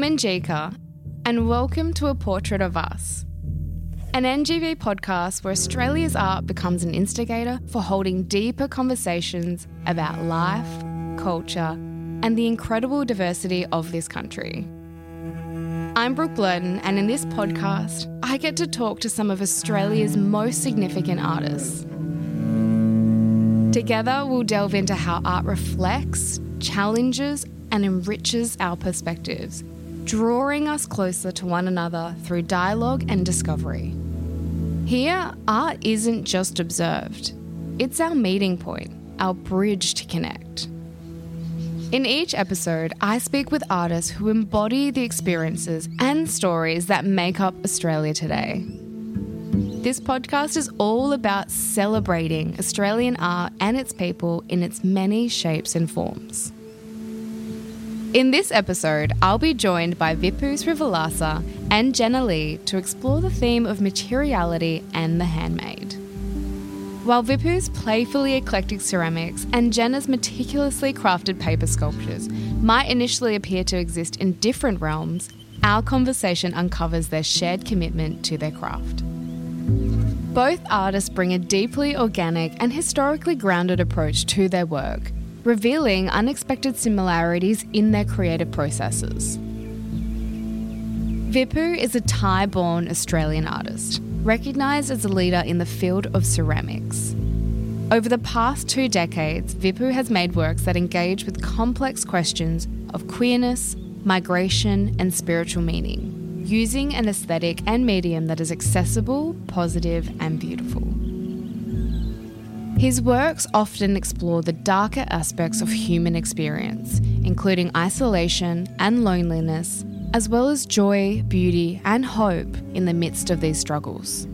Manjika, and welcome to A Portrait of Us, an NGV podcast where Australia's art becomes an instigator for holding deeper conversations about life, culture, and the incredible diversity of this country. I'm Brooke Blurton, and in this podcast, I get to talk to some of Australia's most significant artists. Together, we'll delve into how art reflects, challenges, and enriches our perspectives, drawing us closer to one another through dialogue and discovery. Here, art isn't just observed. It's our meeting point, our bridge to connect. In each episode, I speak with artists who embody the experiences and stories that make up Australia today. This podcast is all about celebrating Australian art and its people in its many shapes and forms. In this episode, I'll be joined by Vippu Srivalasa and Jenna Lee to explore the theme of materiality and the handmade. While Vippu's playfully eclectic ceramics and Jenna's meticulously crafted paper sculptures might initially appear to exist in different realms, our conversation uncovers their shared commitment to their craft. Both artists bring a deeply organic and historically grounded approach to their work, revealing unexpected similarities in their creative processes. Vippu is a Thai-born Australian artist, recognised as a leader in the field of ceramics. Over the past 2 decades, Vippu has made works that engage with complex questions of queerness, migration, and spiritual meaning, using an aesthetic and medium that is accessible, positive, and beautiful. His works often explore the darker aspects of human experience, including isolation and loneliness, as well as joy, beauty, and hope in the midst of these struggles.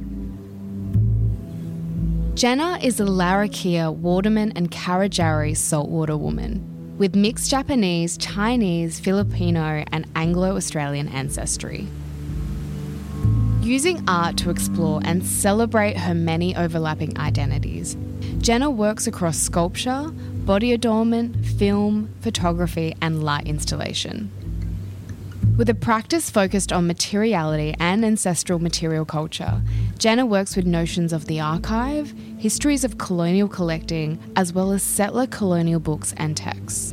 Jenna is a Larrakia, Waterman, and Karijari saltwater woman with mixed Japanese, Chinese, Filipino, and Anglo-Australian ancestry. Using art to explore and celebrate her many overlapping identities, Jenna works across sculpture, body adornment, film, photography, and light installation. With a practice focused on materiality and ancestral material culture, Jenna works with notions of the archive, histories of colonial collecting, as well as settler colonial books and texts.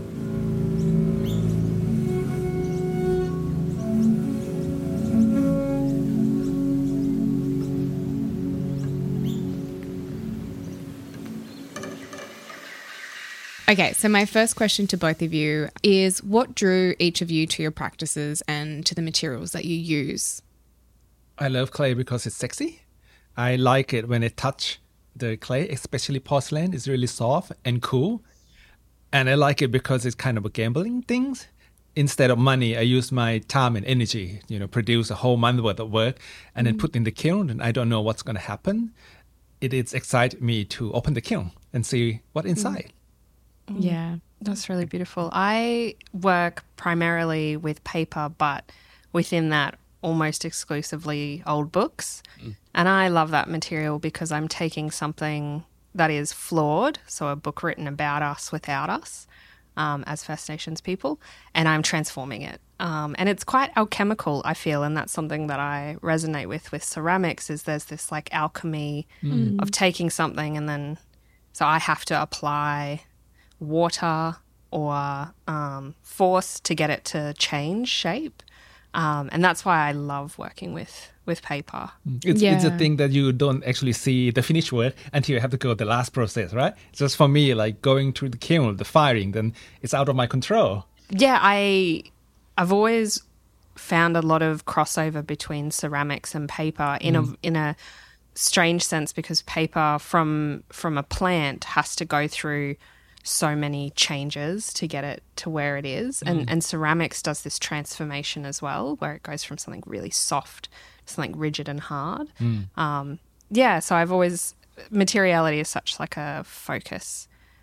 Okay, so my first question to both of you is, what drew each of you to your practices and to the materials that you use? I love clay because it's sexy. I like it when it touch the clay, especially porcelain. It's really soft and cool. And I like it because it's kind of a gambling thing. Instead of money, I use my time and energy, produce a whole month worth of work and then put in the kiln, and I don't know what's going to happen. It excites me to open the kiln and see what's inside. Yeah, that's really beautiful. I work primarily with paper, but within that, almost exclusively old books. And I love that material because I'm taking something that is flawed, so a book written about us without us as First Nations people, and I'm transforming it. And it's quite alchemical, I feel, and that's something that I resonate with ceramics, is there's this like alchemy of taking something and then, so I have to apply water or force to get it to change shape. And that's why I love working with paper. It's a thing that you don't actually see the finished work until you have to go the last process, right? Just for me, like going through the kiln, the firing, then it's out of my control. Yeah, I've always found a lot of crossover between ceramics and paper in a strange sense, because paper from a plant has to go through so many changes to get it to where it is. And ceramics does this transformation as well, where it goes from something really soft to something rigid and hard. So I've always, materiality is such like a focus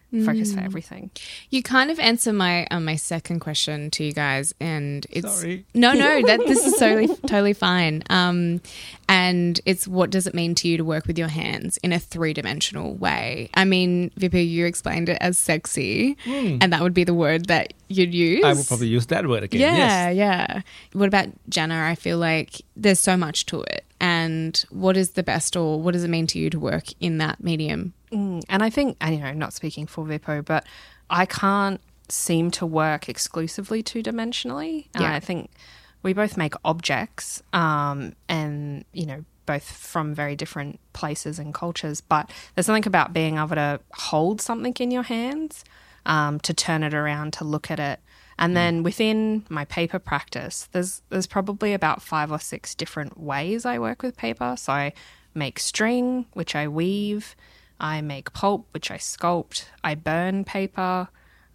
focus for everything. You kind of answer my second question to you guys, and it's Sorry. no, this is totally fine. And it's, what does it mean to you to work with your hands in a 3-dimensional way? I mean, Vipul, you explained it as sexy, and that would be the word that you'd use. I would probably use that word again. Yeah, Yes. yeah. What about Jana? I feel like there's so much to it. And what is the best, or what does it mean to you to work in that medium? And I think, and not speaking for Vippo, but I can't seem to work exclusively 2-dimensionally. Yeah. I think we both make objects, and both from very different places and cultures. But there's something about being able to hold something in your hands, to turn it around, to look at it. And then within my paper practice, there's probably about 5 or 6 different ways I work with paper. So I make string, which I weave. I make pulp, which I sculpt. I burn paper.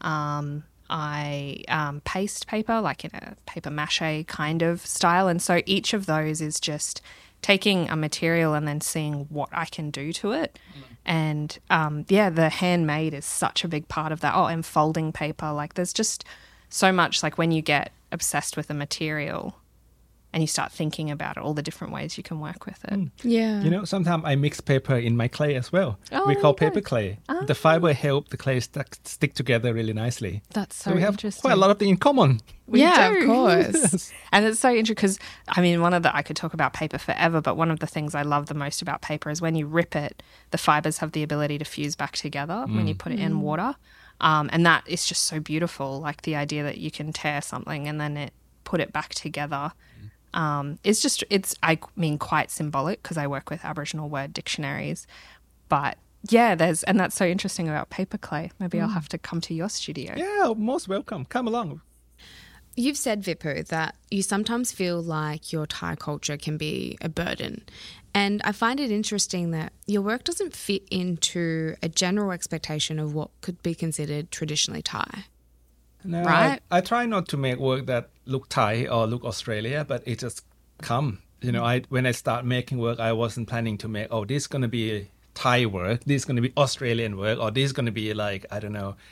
I paste paper, like in a paper mache kind of style. And so each of those is just taking a material and then seeing what I can do to it. And the handmade is such a big part of that. Oh, and folding paper. Like there's just so much, like when you get obsessed with a material and you start thinking about it, all the different ways you can work with it. Yeah. Sometimes I mix paper in my clay as well. Oh, We call there you paper go. clay. The fiber help the clay stick together really nicely. That's So so we have interesting. quite a lot of things in common. Yeah, do. of course. And it's so interesting because, I could talk about paper forever, but one of the things I love the most about paper is when you rip it, the fibers have the ability to fuse back together when you put it in water. And that is just so beautiful. Like the idea that you can tear something and then put it back together. It's quite symbolic because I work with Aboriginal word dictionaries. But yeah, and that's so interesting about paper clay. Maybe I'll have to come to your studio. Yeah, most welcome. Come along. You've said, Vipul, that you sometimes feel like your Thai culture can be a burden. And I find it interesting that your work doesn't fit into a general expectation of what could be considered traditionally Thai. No, Right? I try not to make work that look Thai or look Australia, but it just come. When I start making work, I wasn't planning to make, this is going to be Thai work, this is going to be Australian work, or this is going to be like, I don't know,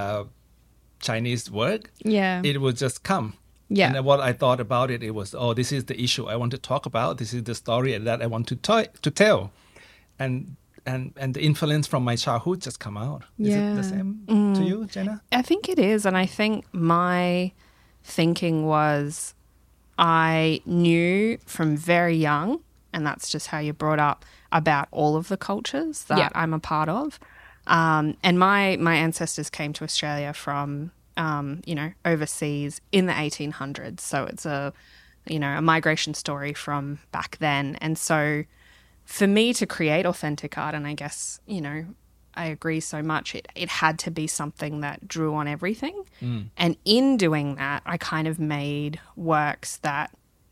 Chinese work. Yeah. It would just come. Yeah. And then what I thought about it was, this is the issue I want to talk about. This is the story that I want to tell. And the influence from my childhood just come out. Is it the same to you, Jenna? I think it is. And I think my thinking was I knew from very young, and that's just how you're brought up, about all of the cultures that I'm a part of. And my ancestors came to Australia from, overseas in the 1800s. So it's a migration story from back then. And so for me to create authentic art, and I guess, I agree so much, it had to be something that drew on everything. And in doing that, I kind of made works that,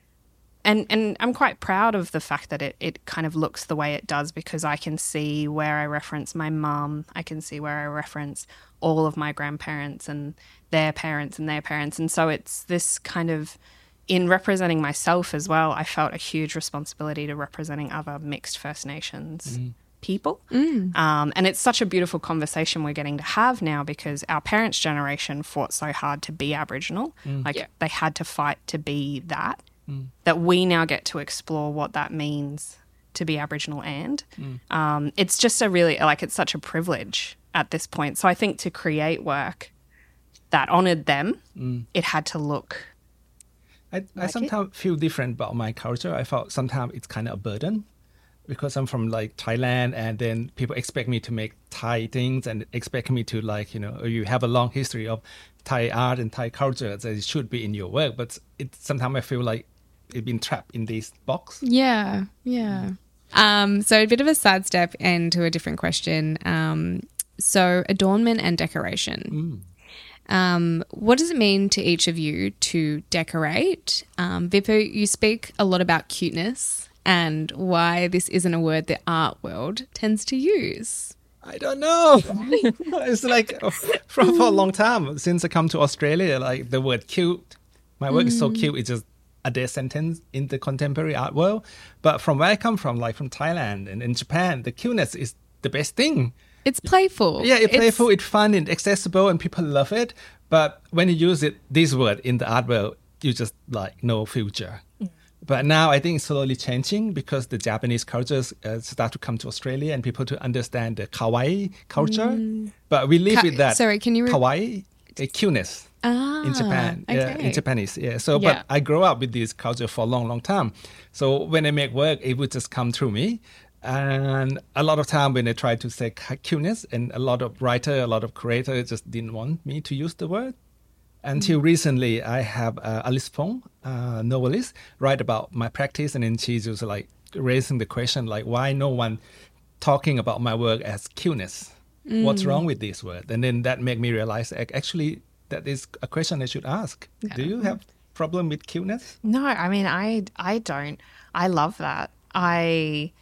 and I'm quite proud of the fact that it kind of looks the way it does, because I can see where I reference my mum, I can see where I reference all of my grandparents and their parents and their parents. And so it's this kind of, in representing myself as well, I felt a huge responsibility to representing other mixed First Nations people. And it's such a beautiful conversation we're getting to have now, because our parents' generation fought so hard to be Aboriginal. They had to fight to be that we now get to explore what that means to be Aboriginal. And it's just it's such a privilege at this point. So I think to create work that honoured them, it had to look I sometimes feel different about my culture. I felt sometimes it's kind of a burden, because I'm from like Thailand, and then people expect me to make Thai things and expect me to you have a long history of Thai art and Thai culture that it should be in your work. But sometimes I feel like it's been trapped in this box. Yeah. So a bit of a sidestep into a different question. So adornment and decoration. What does it mean to each of you to decorate? Vipul, you speak a lot about cuteness and why this isn't a word the art world tends to use. I don't know. It's like for a long time since I come to Australia, like the word cute, my work is so cute, it's just a dead sentence in the contemporary art world. But from where I come from, like from Thailand and in Japan, the cuteness is the best thing. It's playful. Yeah, it's playful, it's fun, it's accessible, and people love it. But when you use this word in the art world, you just like no future. But now I think it's slowly changing because the Japanese cultures start to come to Australia and people to understand the kawaii culture. But we live with that. Sorry, can you kawaii, cuteness in Japan. okay. Yeah, in Japanese. Yeah. So, Yeah. but I grew up with this culture for a long, long time. So when I make work, it would just come through me. And a lot of time when I try to say cuteness, and a lot of writer, a lot of creator just didn't want me to use the word. Until recently, I have Alice Fong, novelist, write about my practice, and then she's just like raising the question, like, why no one talking about my work as cuteness? What's wrong with this word? And then that made me realize, actually, that is a question I should ask. Yeah. Do you have problem with cuteness? No, I mean, I don't. I love that. I've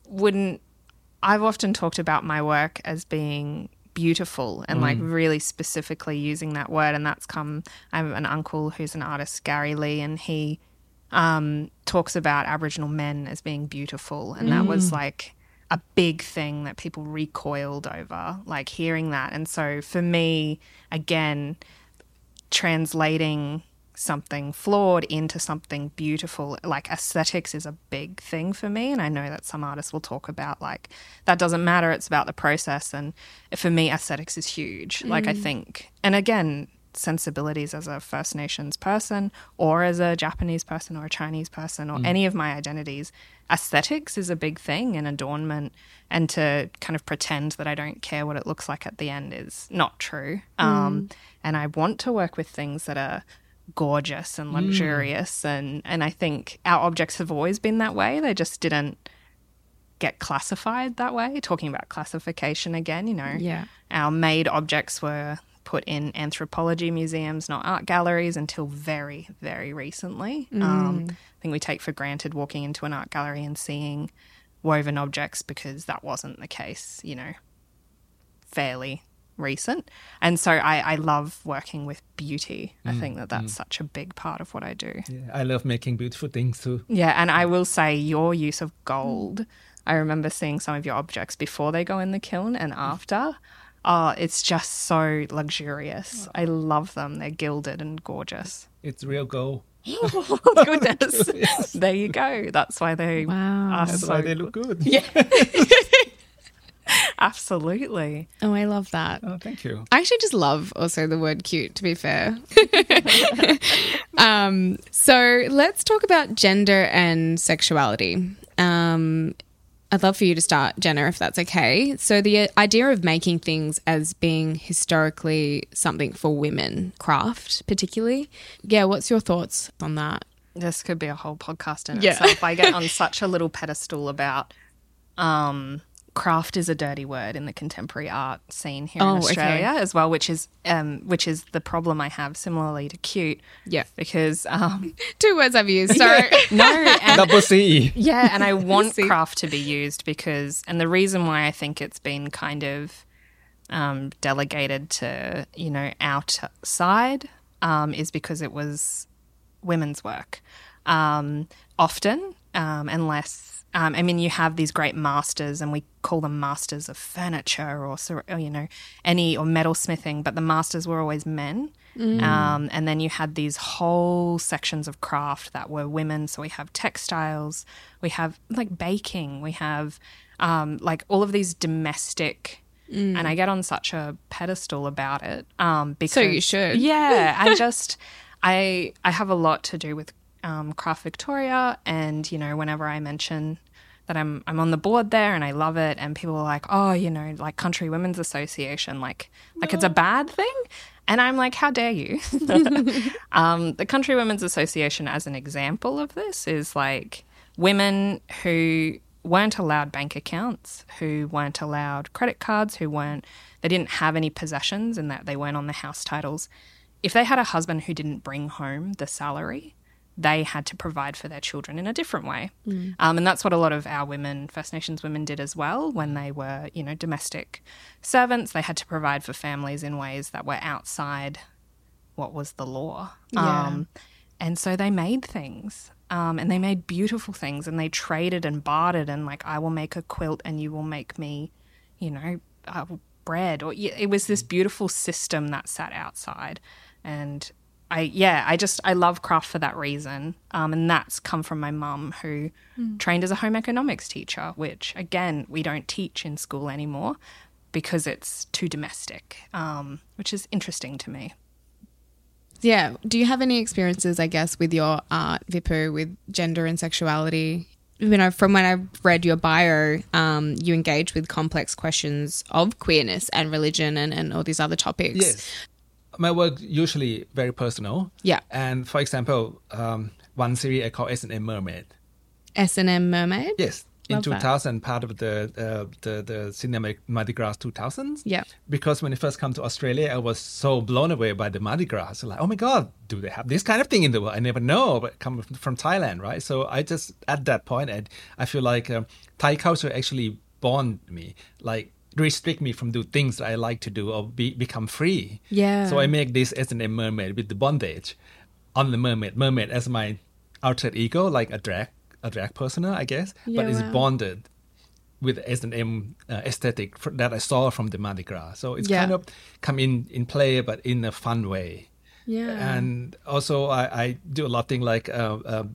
often talked about my work as being beautiful and like really specifically using that word, and that's come, I have an uncle who's an artist, Gary Lee, and he talks about Aboriginal men as being beautiful, and that was like a big thing that people recoiled over, like hearing that. And so for me, again, translating something flawed into something beautiful, like aesthetics is a big thing for me, and I know that some artists will talk about like that doesn't matter, it's about the process, and for me aesthetics is huge. Like I think, and again, sensibilities as a First Nations person or as a Japanese person or a Chinese person or any of my identities, aesthetics is a big thing, and adornment, and to kind of pretend that I don't care what it looks like at the end is not true. And I want to work with things that are gorgeous and luxurious, and I think our objects have always been that way. They just didn't get classified that way. Talking about classification again, our made objects were put in anthropology museums, not art galleries, until very, very recently. I think we take for granted walking into an art gallery and seeing woven objects because that wasn't the case, fairly recent. And so I love working with beauty. I think that that's such a big part of what I do. Yeah, I love making beautiful things too. Yeah, and I will say your use of gold, I remember seeing some of your objects before they go in the kiln and after. Oh, it's just so luxurious. I love them. They're gilded and gorgeous. It's real gold. Oh, goodness. Yes. There you go. That's why they are That's so why they look good. Yeah. Absolutely. Oh, I love that. Oh, thank you. I actually just love also the word cute, to be fair. So let's talk about gender and sexuality. I'd love for you to start, Jenna, if that's okay. So the idea of making things as being historically something for women, craft particularly. Yeah, what's your thoughts on that? This could be a whole podcast in itself. I get on such a little pedestal about craft is a dirty word in the contemporary art scene here in Australia as well, which is the problem I have similarly to cute. Yeah. Because 2 words I've used, sorry. no, and Double C. yeah, and I want See. craft to be used because, and the reason why I think it's been kind of delegated to, outside is because it was women's work. Often, unless, you have these great masters, and we call them masters of furniture or metalsmithing, but the masters were always men. And then you had these whole sections of craft that were women. So we have textiles, we have like baking, we have like all of these domestic. And I get on such a pedestal about it. Because, So you should. Yeah. I have a lot to do with Craft Victoria, and whenever I mention that I'm on the board there and I love it, and people are like, oh, like Country Women's Association, like it's a bad thing, and I'm like, how dare you? The Country Women's Association, as an example of this, is like women who weren't allowed bank accounts, who weren't allowed credit cards, they didn't have any possessions, and that they weren't on the house titles. If they had a husband who didn't bring home the salary, they had to provide for their children in a different way. And that's what a lot of our women, First Nations women, did as well when they were, domestic servants. They had to provide for families in ways that were outside what was the law. Yeah. And so they made things, and they made beautiful things, and they traded and bartered, and like, I will make a quilt and you will make me, bread, or it was this beautiful system that sat outside. And I love craft for that reason. And that's come from my mum, who trained as a home economics teacher, which, again, we don't teach in school anymore because it's too domestic, which is interesting to me. Yeah. Do you have any experiences, I guess, with your art, Vipul, with gender and sexuality? You know, from when I've read your bio, you engage with complex questions of queerness and religion and all these other topics. Yes. My work usually very personal. Yeah. And for example, one series I call S&M Mermaid. S&M Mermaid? Yes. In Love 2000, part of the Cinema Mardi Gras 2000s. Yeah. Because when I first come to Australia, I was so blown away by the Mardi Gras. So like, oh my God, do they have this kind of thing in the world? I never know, but come from Thailand, right? So I just, at that point, I feel like Thai culture actually bond me, like restrict me from do things that I like to do or become free. Yeah. So I make this S&M Mermaid with the bondage on the mermaid as my alter ego, like a drag persona, I guess, but it's bonded with S&M aesthetic that I saw from the Mardi Gras. So it's kind of come in play, but in a fun way. Yeah. And also I do a lot of things like the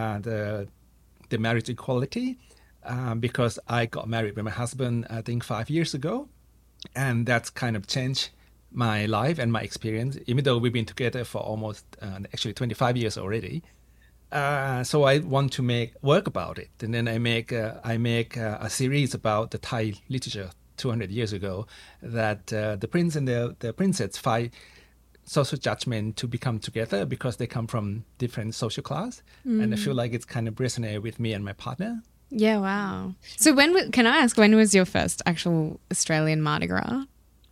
marriage equality, because I got married with my husband, I think 5 years ago. And that's kind of changed my life and my experience, even though we've been together for almost actually 25 years already. So I want to make work about it, and then I make a series about the Thai literature 200 years ago, that the prince and the princess fight social judgment to become together because they come from different social class, and I feel like it's kind of resonated with me and my partner. Yeah, wow. So can I ask, when was your first actual Australian Mardi Gras?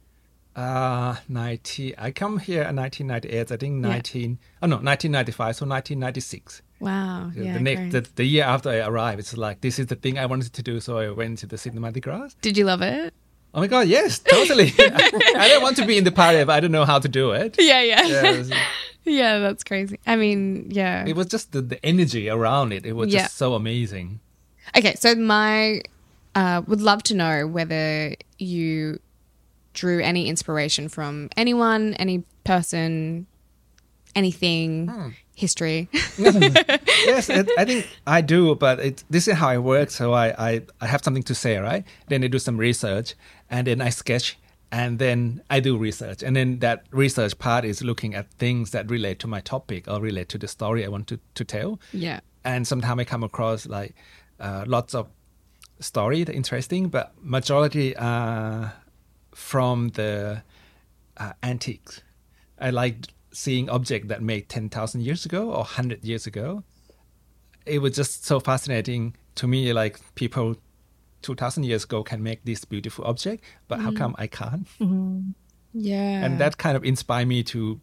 I come here in 1998. I think 1995. So 1996. Wow. Yeah. The year after I arrived, it's like, this is the thing I wanted to do. So I went to the Sydney Mardi Gras. Did you love it? Oh my God, yes, totally. I don't want to be in the party, but I don't know how to do it. Yeah. Yes. Yeah, that's crazy. I mean, yeah. It was just the energy around it. It was just so amazing. Okay, so would love to know whether you drew any inspiration from anyone, any person, anything, history. Yes, I think I do, but this is how I work. So I have something to say, right? Then I do some research, and then I sketch, and then I do research. And then that research part is looking at things that relate to my topic or relate to the story I want to tell. Yeah. And sometimes I come across like lots of story that interesting, but majority from the antiques. I like seeing objects that made 10,000 years ago or 100 years ago. It was just so fascinating to me, like people 2,000 years ago can make this beautiful object, but how come I can't? Mm-hmm. Yeah. And that kind of inspired me to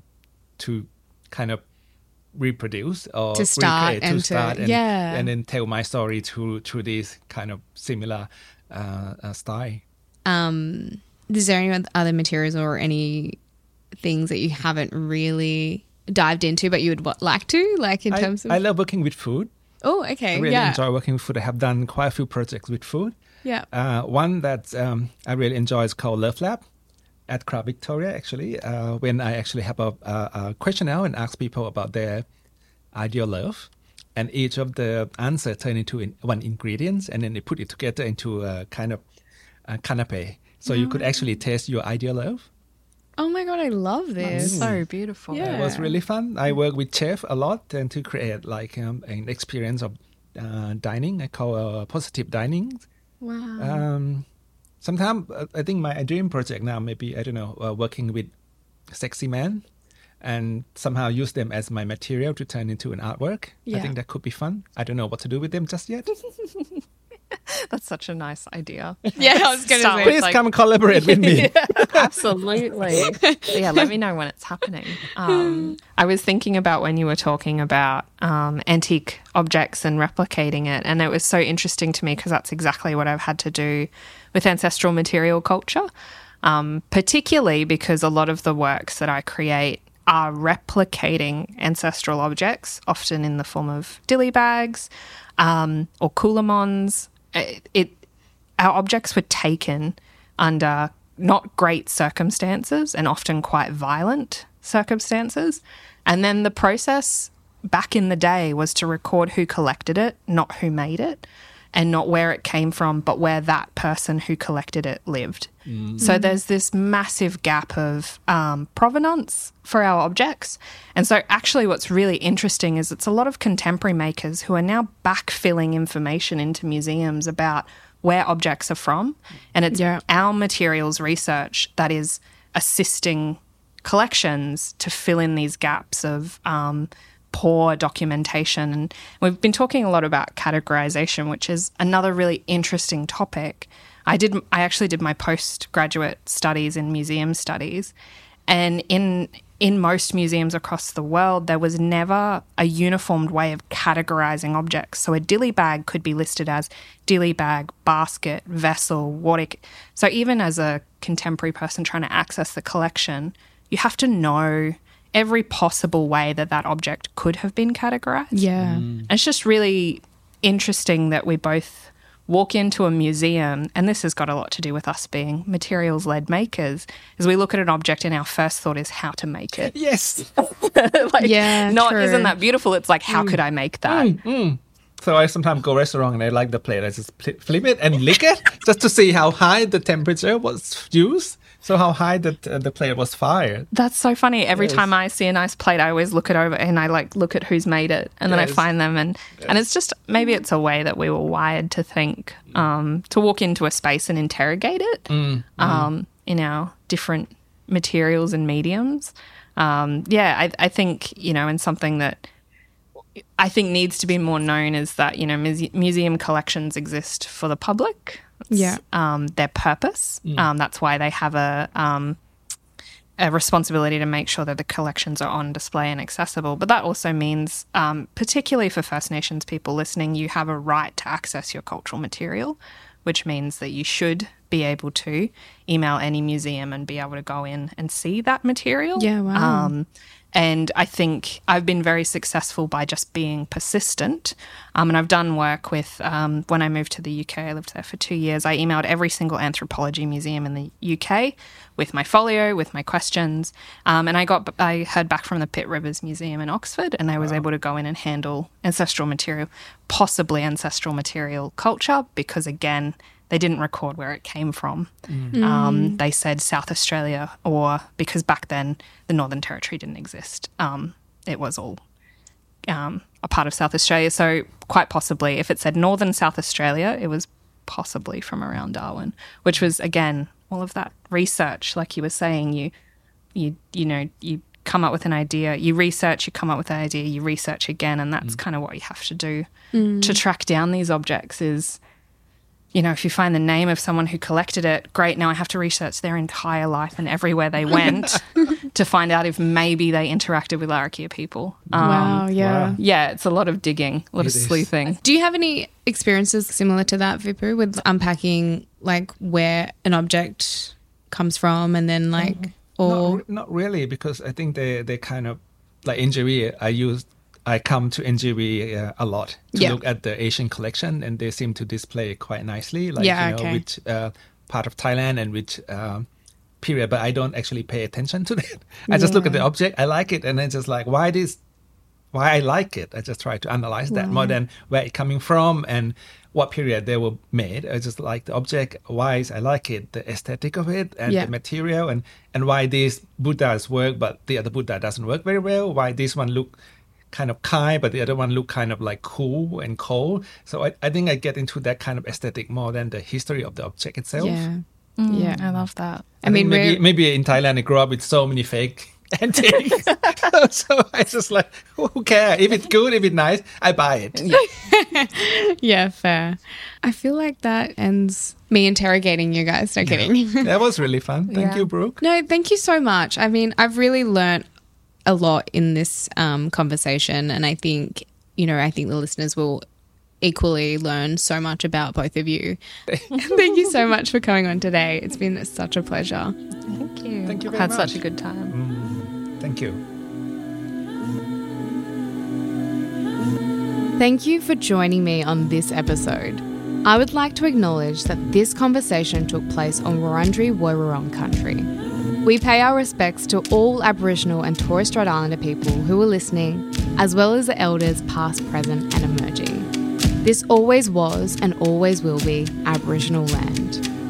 kind of reproduce or to start recreate, and then tell my story through this kind of similar style. Is there any other materials or any things that you haven't really dived into but you would like to, like in terms of? I love working with food. Oh, okay. I really enjoy working with food. I have done quite a few projects with food. Yeah. One that I really enjoy is called Love Lab at Craft Victoria, actually, when I actually have a questionnaire and ask people about their ideal love. And each of the answers turn into one ingredient, and then they put it together into a kind of a canapé. So you could actually taste your ideal love. Oh my God, I love this. That's so beautiful. Yeah. It was really fun. I work with chef a lot and to create like an experience of dining. I call positive dining. Wow. Sometimes I think my dream project now maybe, I don't know, working with sexy men and somehow use them as my material to turn into an artwork. Yeah. I think that could be fun. I don't know what to do with them just yet. That's such a nice idea. Yeah, I was going to say. Please come and collaborate with me. Absolutely. Yeah, let me know when it's happening. I was thinking about when you were talking about antique objects and replicating it, and it was so interesting to me because that's exactly what I've had to do with ancestral material culture, particularly because a lot of the works that I create are replicating ancestral objects, often in the form of dilly bags or coolamons. Our objects were taken under not great circumstances and often quite violent circumstances. And then the process back in the day was to record who collected it, not who made it, and not where it came from, but where that person who collected it lived. So there's this massive gap of provenance for our objects. And so actually what's really interesting is it's a lot of contemporary makers who are now backfilling information into museums about where objects are from. And it's our materials research that is assisting collections to fill in these gaps of poor documentation. And we've been talking a lot about categorization, which is another really interesting topic. I actually did my postgraduate studies in museum studies, and in most museums across the world, there was never a uniformed way of categorizing objects. So a dilly bag could be listed as dilly bag, basket, vessel, water. So even as a contemporary person trying to access the collection, you have to know every possible way that that object could have been categorized. Yeah. And it's just really interesting that we both walk into a museum, and this has got a lot to do with us being materials-led makers, is we look at an object and our first thought is how to make it. Yes. Isn't that beautiful? It's like, how could I make that? So I sometimes go restaurant and I like the plate. I just flip it and lick it just to see how high the temperature was used. So how high the plate was fired. That's so funny. Every time I see a nice plate, I always look it over and I look at who's made it, and then I find them, and it's just, maybe it's a way that we were wired to think, to walk into a space and interrogate it in our different materials and mediums. I think, and something that I think needs to be more known is that, museum collections exist for the public. Their purpose. That's why they have a responsibility to make sure that the collections are on display and accessible. But that also means, particularly for First Nations people listening, you have a right to access your cultural material, which means that you should be able to email any museum and be able to go in and see that material. Yeah, wow. And I think I've been very successful by just being persistent. And I've done work with, when I moved to the UK, I lived there for 2 years, I emailed every single anthropology museum in the UK with my folio, with my questions. And I heard back from the Pitt Rivers Museum in Oxford, and I was able to go in and handle ancestral material, possibly ancestral material culture, because again, they didn't record where it came from. They said South Australia, or because back then the Northern Territory didn't exist. It was all a part of South Australia. So quite possibly, if it said Northern South Australia, it was possibly from around Darwin, which was, again, all of that research. Like you were saying, you come up with an idea, you research, you come up with an idea, you research again, and that's kind of what you have to do to track down these objects is, if you find the name of someone who collected it, great, now I have to research their entire life and everywhere they went to find out if maybe they interacted with Larrakia people. Wow. Yeah, it's a lot of digging, a lot of sleuthing. Do you have any experiences similar to that, Vipul, with unpacking where an object comes from and then Not really, because I think they kind of, like NGV, I come to NGV a lot to look at the Asian collection, and they seem to display it quite nicely, which part of Thailand and which period, but I don't actually pay attention to that. I just look at the object, I like it, and then just like, why I like it. I just try to analyze that more than where it's coming from and what period they were made. I just like the object, why I like it, the aesthetic of it, and the material, and why these Buddhas work, but the other Buddha doesn't work very well, why this one look kind of kind, but the other one look kind of like cool and cold. So I think I get into that kind of aesthetic more than the history of the object itself. Yeah, I love that. I mean, maybe in Thailand I grew up with so many fake antiques. so I just like, who cares? If it's good, if it's nice, I buy it. Yeah, fair. I feel like that ends me interrogating you guys. No kidding. That was really fun. Thank you, Brooke. No, thank you so much. I mean, I've really learnt a lot in this conversation, and I think the listeners will equally learn so much about both of you. Thank you so much for coming on today. It's been such a pleasure. Thank you. Thank you very I've had much. such a good time. Thank you. Thank you for joining me on this episode. I would like to acknowledge that this conversation took place on Wurundjeri Woiwurrung country. We pay our respects to all Aboriginal and Torres Strait Islander people who are listening, as well as the elders past, present and emerging. This always was and always will be Aboriginal land.